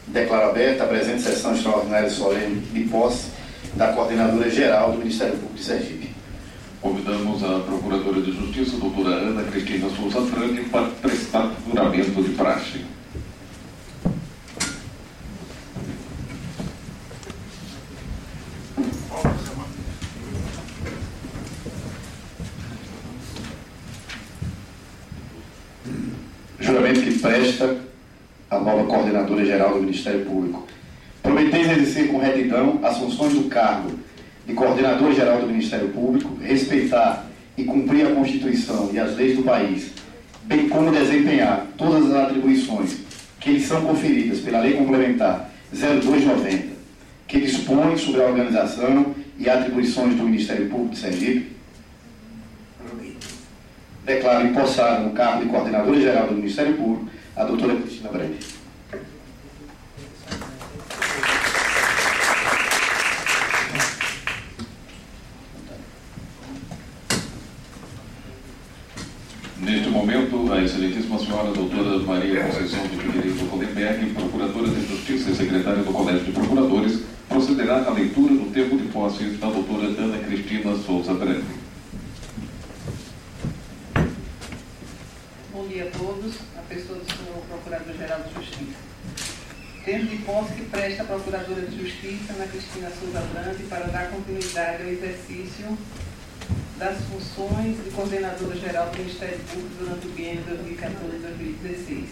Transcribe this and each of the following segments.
Declaro aberta a presente sessão extraordinária solene de posse da Coordenadora-Geral do Ministério Público de Sergipe. Convidamos a Procuradora de Justiça, doutora Ana Cristina Souza Franque, para prestar juramento de praxe. Juramento que presta a nova Coordenadora-Geral do Ministério Público. Prometeis exercer com retidão as funções do cargo de Coordenadora-Geral do Ministério Público, respeitar e cumprir a Constituição e as leis do país, bem como desempenhar todas as atribuições que lhes são conferidas pela Lei Complementar 0290, que dispõe sobre a organização e atribuições do Ministério Público de Sergipe. Declaro empossada no cargo de Coordenadora-Geral do Ministério Público a doutora Cristina Brandi. Neste momento, a excelentíssima senhora doutora Maria Conceição de Figueiredo Hollenberg, Procuradora de Justiça e Secretária do Colégio de Procuradores, procederá à leitura do termo de posse da doutora Ana Cristina Souza Brandi. Bom dia a todos, a pessoa do senhor Procurador-Geral de Justiça. Termo de posse que presta a Procuradora de Justiça, Ana Cristina Souza Brandi, para dar continuidade ao exercício das funções de Coordenadora-Geral do Ministério Público durante o biênio 2014-2016.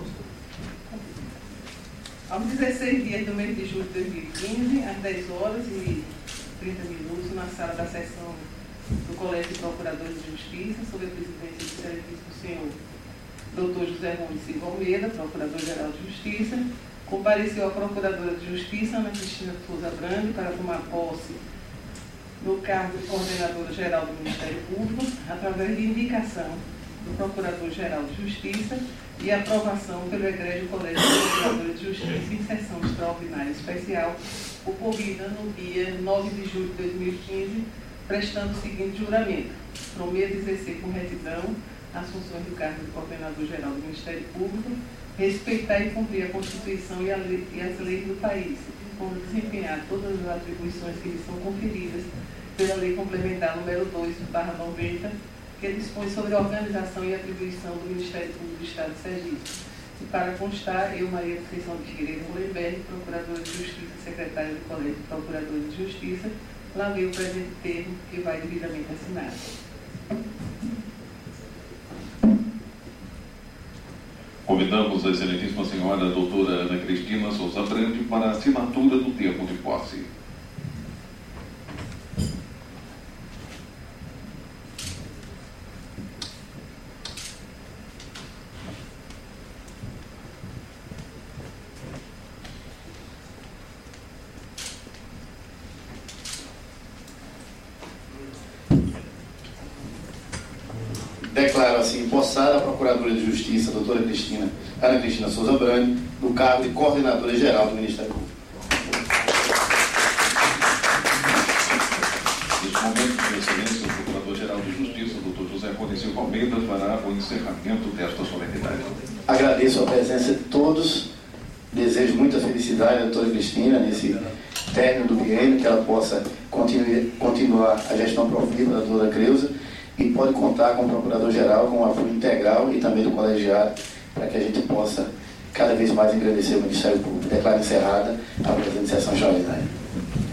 Aos 16 dias do mês de julho de 2015, às 10 horas e 30 minutos, na sala da sessão do Colégio de Procuradores de Justiça, sob a presidência do excelentíssimo senhor Dr. José Rony Silva Almeida, Procurador-Geral de Justiça, compareceu a Procuradora de Justiça, Ana Cristina Souza Brandi, para tomar posse no cargo de Coordenadora-Geral do Ministério Público, através de indicação do Procurador-Geral de Justiça e aprovação pelo Egrégio Colégio de Procuradores de Justiça em sessão extraordinária especial, ocorrida no dia 9 de julho de 2015, prestando o seguinte juramento: prometo exercer com retidão as funções do cargo de Coordenador-Geral do Ministério Público, respeitar e cumprir a Constituição e as leis do país, como desempenhar todas as atribuições que lhes são conferidas pela Lei Complementar número 2/90, que dispõe sobre a organização e atribuição do Ministério Público do Estado de Sergipe. E para constar, eu, Maria Conceição de Figueiredo Hollenberg, Procuradora de Justiça e Secretária do Colégio de Procuradores de Justiça, lavei o presente termo que vai devidamente assinado. Convidamos a excelentíssima senhora doutora Ana Cristina Souza Brandi para a assinatura do termo de posse. Declaro assim empossada a Procuradora de Justiça, a doutora Ana Cristina Souza Brandi, no cargo de Coordenadora-Geral do Ministério Público. Neste momento, Sua Excelência, o Procurador-Geral de Justiça, Dr. José Rony Silva Almeida, fará o encerramento desta solenidade. Agradeço a presença de todos, desejo muita felicidade à doutora Cristina nesse término do biênio, que ela possa continuar a gestão profícua da doutora Creuza, e pode contar com o Procurador-Geral, com o apoio integral e também do colegiado, para que a gente possa cada vez mais engrandecer o Ministério Público. Declaro encerrada a presente sessão extraordinária.